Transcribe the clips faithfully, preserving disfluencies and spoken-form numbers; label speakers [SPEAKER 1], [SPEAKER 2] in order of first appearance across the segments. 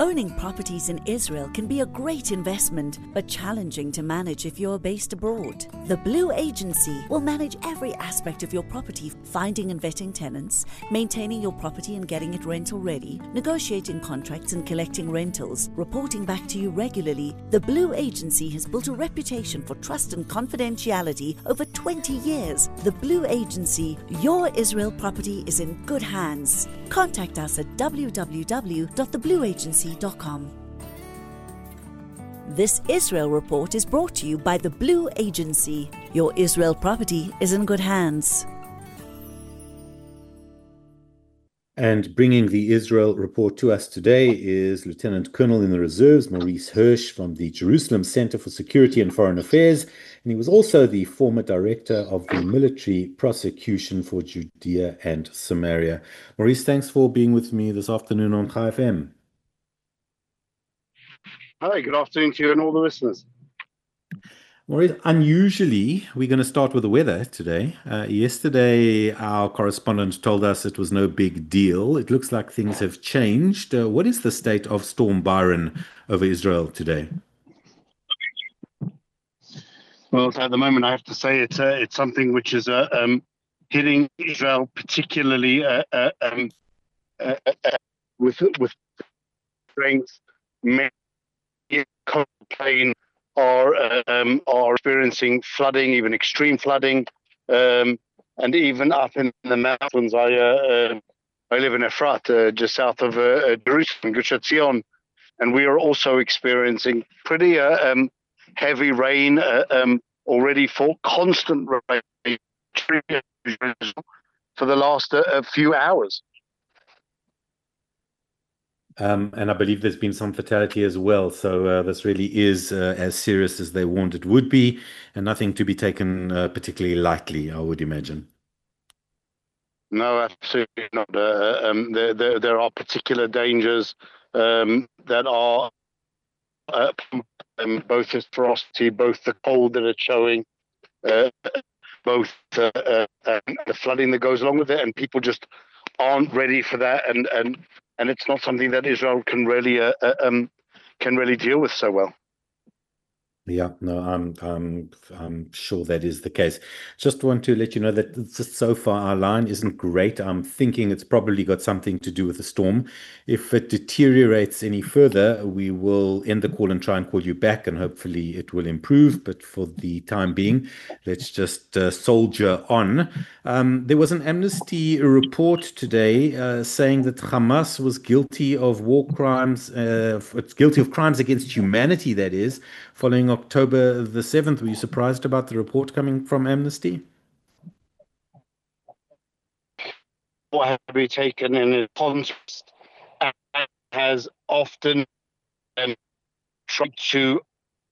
[SPEAKER 1] Owning properties in Israel can be a great investment, but challenging to manage if you're based abroad. The Blue Agency will manage every aspect of your property, finding and vetting tenants, maintaining your property and getting it rental ready, negotiating contracts and collecting rentals, reporting back to you regularly. The Blue Agency has built a reputation for trust and confidentiality over twenty years. The Blue Agency, your Israel property is in good hands. Contact us at w w w dot the blue agency dot com. This Israel report is brought to you by the Blue Agency. Your Israel property is in good hands.
[SPEAKER 2] And bringing the Israel report to us today is Lieutenant Colonel in the Reserves, Maurice Hirsch from the Jerusalem Center for Security and Foreign Affairs. And he was also the former director of the Military Prosecution for Judea and Samaria. Maurice, thanks for being with me this afternoon on Chai F M.
[SPEAKER 3] Hi, good afternoon to you and all the listeners.
[SPEAKER 2] Maurice, unusually, we're going to start with the weather today. Uh, yesterday, our correspondent told us it was no big deal. It looks like things have changed. Uh, what is the state of Storm Byron over Israel today?
[SPEAKER 3] Well, at the moment, I have to say it's uh, it's something which is uh, um, hitting Israel particularly uh, uh, um, uh, uh, with with strength. Many plain are uh, um, are experiencing flooding, even extreme flooding, um, and even up in the mountains. I uh, uh, I live in Efrat, uh, just south of uh, Jerusalem, Gush Etzion, and we are also experiencing pretty uh, um, heavy rain uh, um, already for constant rain for the last uh, few hours.
[SPEAKER 2] Um, and I believe there's been some fatality as well. So uh, this really is uh, as serious as they warned it would be, and nothing to be taken uh, particularly lightly, I would imagine.
[SPEAKER 3] No, absolutely not. Uh, um, there, there, there are particular dangers um, that are uh, um, both the ferocity, both the cold that it's showing, uh, both uh, uh, and the flooding that goes along with it, and people just aren't ready for that, and and and it's not something that Israel can really uh, uh, um can really deal with so well.
[SPEAKER 2] Yeah, no, I'm, I'm, I'm sure that is the case. Just want to let you know that just so far our line isn't great. I'm thinking it's probably got something to do with the storm. If it deteriorates any further, we will end the call and try and call you back, and hopefully it will improve. But for the time being, let's just uh, soldier on. Um, there was an Amnesty report today uh, saying that Hamas was guilty of war crimes, uh, it's guilty of crimes against humanity, that is, following October the seventh. Were you surprised about the report coming from Amnesty?
[SPEAKER 3] What has to be taken in a context has often um, tried to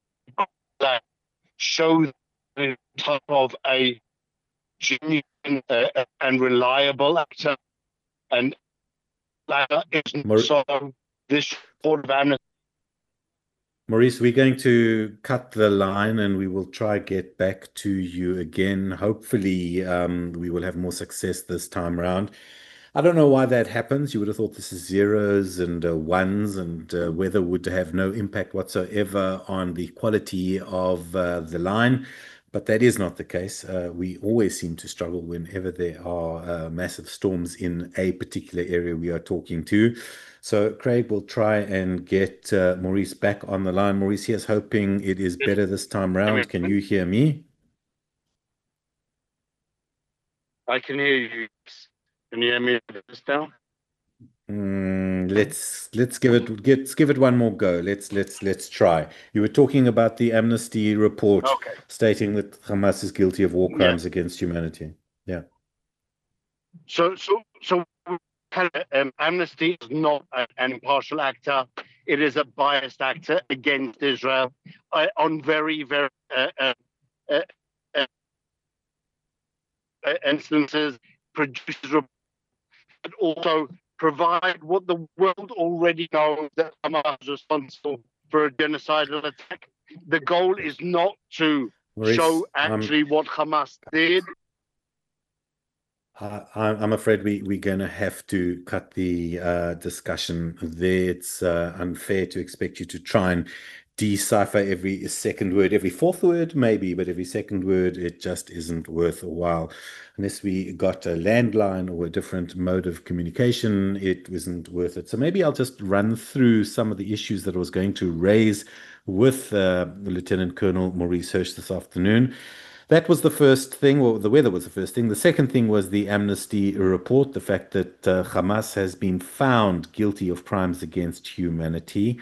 [SPEAKER 3] show the type of a genuine uh, and reliable actor, and that isn't Mar- so. This report of Amnesty.
[SPEAKER 2] Maurice, we're going to cut the line and we will try get back to you again. Hopefully, um, we will have more success this time around. I don't know why that happens. You would have thought this is zeros and uh, ones, and uh, weather would have no impact whatsoever on the quality of uh, the line. But that is not the case. Uh, we always seem to struggle whenever there are uh, massive storms in a particular area we are talking to. So Craig will try and get uh, Maurice back on the line. Maurice, here's hoping it is better this time round. Can you hear me?
[SPEAKER 3] I can hear you. Can you hear me now?
[SPEAKER 2] Mm, let's let's give it get, let's give it one more go. Let's let's let's try. You were talking about the Amnesty report
[SPEAKER 3] okay.
[SPEAKER 2] stating that Hamas is guilty of war crimes yeah. against humanity. Yeah.
[SPEAKER 3] So so so um, Amnesty is not an impartial actor. It is a biased actor against Israel uh, on very very uh, uh, uh, uh, instances. Produces but also provide what the world already knows, that Hamas is responsible for a genocidal attack. The goal is not to
[SPEAKER 2] Maurice,
[SPEAKER 3] show actually um, what Hamas did.
[SPEAKER 2] I, I'm afraid we, we're going to have to cut the uh, discussion there. It's uh, unfair to expect you to try and decipher every second word, every fourth word, maybe, but every second word, it just isn't worth a while. Unless we got a landline or a different mode of communication, it isn't worth it. So maybe I'll just run through some of the issues that I was going to raise with uh, Lieutenant Colonel Maurice Hirsch this afternoon. That was the first thing, or the weather was the first thing. The second thing was the amnesty report, the fact that uh, Hamas has been found guilty of crimes against humanity.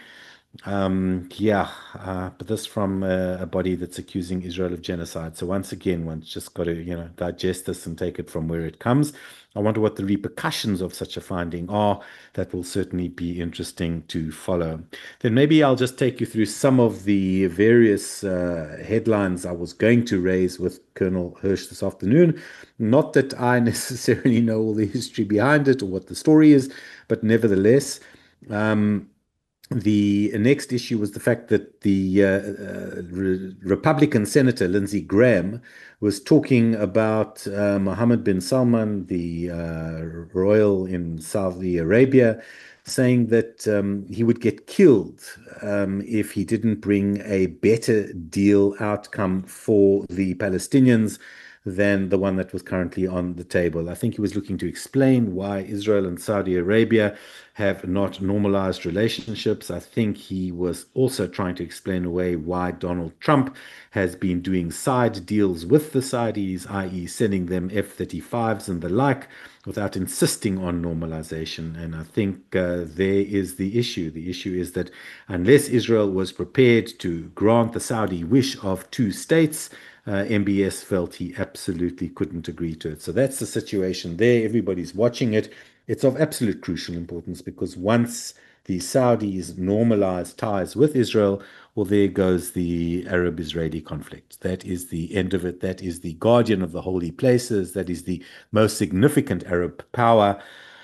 [SPEAKER 2] Um, yeah, uh, but this from uh, a body that's accusing Israel of genocide. So once again, one's just got to, you know, digest this and take it from where it comes. I wonder what the repercussions of such a finding are. That will certainly be interesting to follow. Then maybe I'll just take you through some of the various uh, headlines I was going to raise with Colonel Hirsch this afternoon. Not that I necessarily know all the history behind it or what the story is, but nevertheless, um, the next issue was the fact that the uh, uh, Re- Republican Senator Lindsey Graham was talking about uh, Mohammed bin Salman, the uh, royal in Saudi Arabia, saying that um, he would get killed um, if he didn't bring a better deal outcome for the Palestinians than the one that was currently on the table. I think he was looking to explain why Israel and Saudi Arabia have not normalized relationships. I think he was also trying to explain away why Donald Trump has been doing side deals with the Saudis, that is sending them F thirty-fives and the like, without insisting on normalization. And I think uh, there is the issue. The issue is that unless Israel was prepared to grant the Saudi wish of two states, Uh, M B S felt he absolutely couldn't agree to it. So that's the situation there. Everybody's watching it. It's of absolute crucial importance because once the Saudis normalize ties with Israel, well, there goes the Arab-Israeli conflict. That is the end of it. That is the guardian of the holy places. That is the most significant Arab power.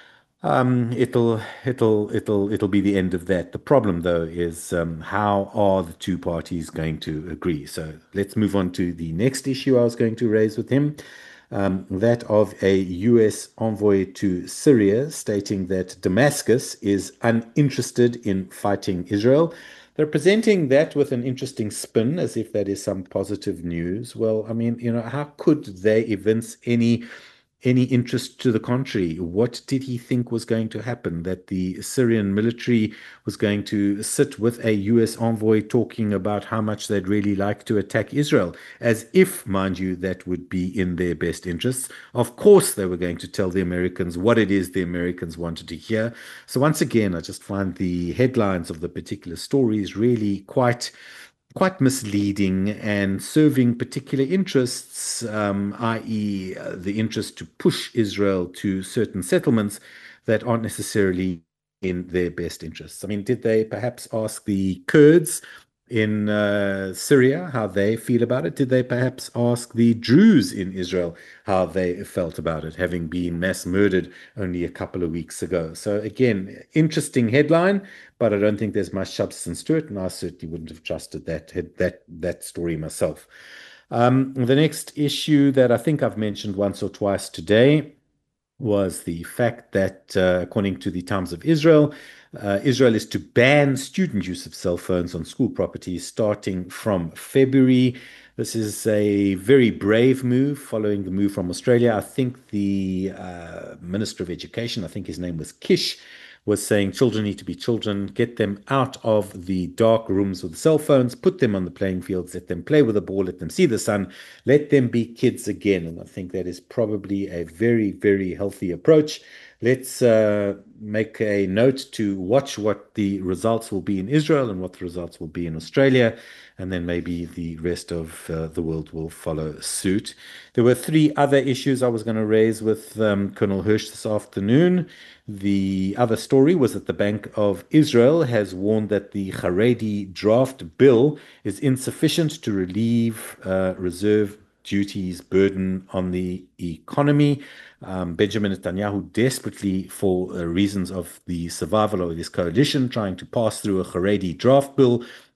[SPEAKER 2] Um, it'll it'll it'll it'll be the end of that. The problem, though, is um, how are the two parties going to agree? So let's move on to the next issue I was going to raise with him, um, that of a U S envoy to Syria stating that Damascus is uninterested in fighting Israel. They're presenting that with an interesting spin, as if that is some positive news. Well, I mean, you know, how could they evince any any interest to the contrary? What did he think was going to happen? That the Syrian military was going to sit with a U S envoy talking about how much they'd really like to attack Israel, as if, mind you, that would be in their best interests. Of course, they were going to tell the Americans what it is the Americans wanted to hear. So once again, I just find the headlines of the particular stories really quite quite misleading and serving particular interests, um, that is, uh, the interest to push Israel to certain settlements that aren't necessarily in their best interests. I mean, did they perhaps ask the Kurds in uh, Syria how they feel about it? Did they perhaps ask the Druze in Israel how they felt about it, having been mass murdered only a couple of weeks ago? So again, interesting headline, but I don't think there's much substance to it, and I certainly wouldn't have trusted that that that story myself. Um, the next issue that I think I've mentioned once or twice today was the fact that, uh, according to the Times of Israel, uh, Israel is to ban student use of cell phones on school properties starting from February. This is a very brave move following the move from Australia. I think the uh, Minister of Education, I think his name was Kish, was saying children need to be children, get them out of the dark rooms with the cell phones, put them on the playing fields, let them play with the ball, let them see the sun, let them be kids again. And I think that is probably a very, very healthy approach. Let's uh, make a note to watch what the results will be in Israel and what the results will be in Australia, and then maybe the rest of uh, the world will follow suit. There were three other issues I was going to raise with um, Colonel Hirsch this afternoon. The other story was that the Bank of Israel has warned that the Haredi draft bill is insufficient to relieve uh, reserve duties burden on the economy. Um, Benjamin Netanyahu desperately, for uh, reasons of the survival of this coalition, trying to pass through a Haredi draft bill,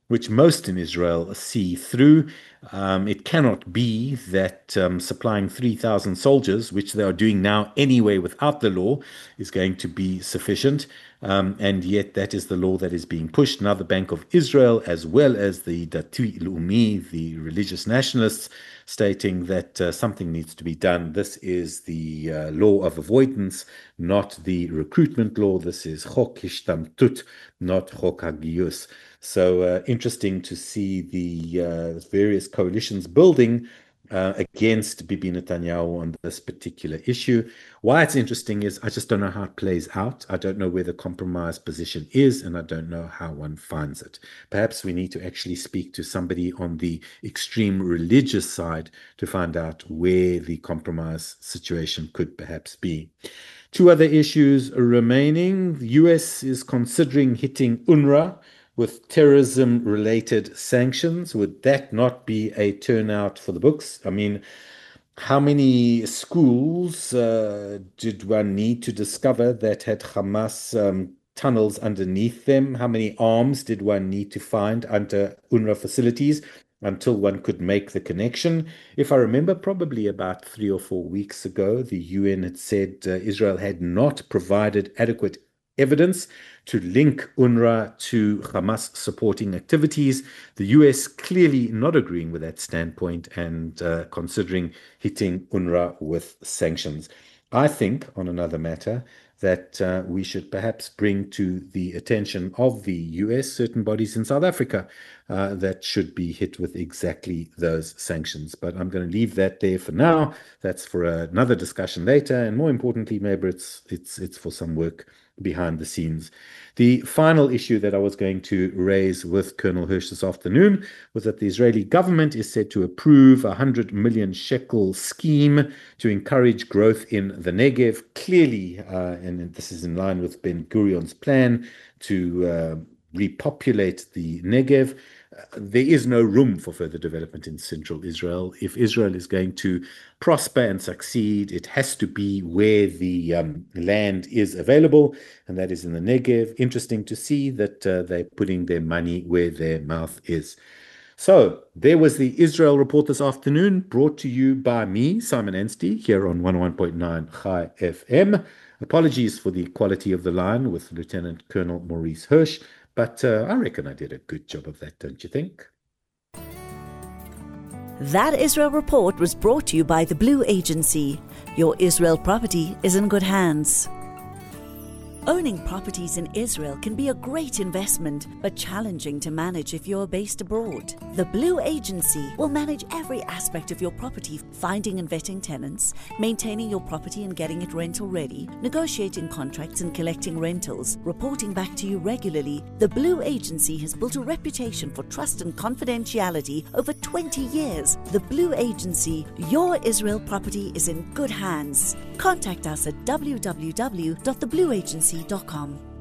[SPEAKER 2] which most in Israel see through. Um, it cannot be that um, supplying three thousand soldiers, which they are doing now anyway without the law, is going to be sufficient. Um, and yet that is the law that is being pushed. Now the Bank of Israel, as well as the Dati Leumi, the religious nationalists, stating that uh, something needs to be done. This is the uh, law of avoidance, not the recruitment law. This is Chok Hishtamtut, not Chok HaGiyus. So uh, interesting to see the uh, various coalitions building uh, against Bibi Netanyahu on this particular issue. Why it's interesting is I just don't know how it plays out. I don't know where the compromise position is, and I don't know how one finds it. Perhaps we need to actually speak to somebody on the extreme religious side to find out where the compromise situation could perhaps be. Two other issues remaining. The U S is considering hitting UNRWA with terrorism-related sanctions. Would that not be a turnout for the books? I mean, how many schools uh, did one need to discover that had Hamas um, tunnels underneath them? How many arms did one need to find under UNRWA facilities until one could make the connection? If I remember, probably about three or four weeks ago, the U N had said uh, Israel had not provided adequate evidence to link UNRWA to Hamas supporting activities. The U S clearly not agreeing with that standpoint and uh, considering hitting UNRWA with sanctions. I think, on another matter, that uh, we should perhaps bring to the attention of the U S certain bodies in South Africa uh, that should be hit with exactly those sanctions. But I'm going to leave that there for now. That's for another discussion later. And more importantly, maybe it's it's it's for some work behind the scenes. The final issue that I was going to raise with Colonel Hirsch this afternoon was that the Israeli government is said to approve a one hundred million shekel scheme to encourage growth in the Negev. Clearly, uh, and this is in line with Ben-Gurion's plan to uh, repopulate the Negev. Uh, there is no room for further development in central Israel. If Israel is going to prosper and succeed, it has to be where the um, land is available, and that is in the Negev. Interesting to see that uh, they're putting their money where their mouth is. So there was the Israel Report this afternoon, brought to you by me, Simon Anstey, here on one oh one point nine Chai F M. Apologies for the quality of the line with Lieutenant Colonel Maurice Hirsch, but uh, I reckon I did a good job of that, don't you think?
[SPEAKER 1] That Israel Report was brought to you by the Blue Agency. Your Israel property is in good hands. Owning properties in Israel can be a great investment, but challenging to manage if you're based abroad. The Blue Agency will manage every aspect of your property, finding and vetting tenants, maintaining your property and getting it rental ready, negotiating contracts and collecting rentals, reporting back to you regularly. The Blue Agency has built a reputation for trust and confidentiality over twenty years. The Blue Agency, your Israel property is in good hands. Contact us at w w w dot the blue agency dot com.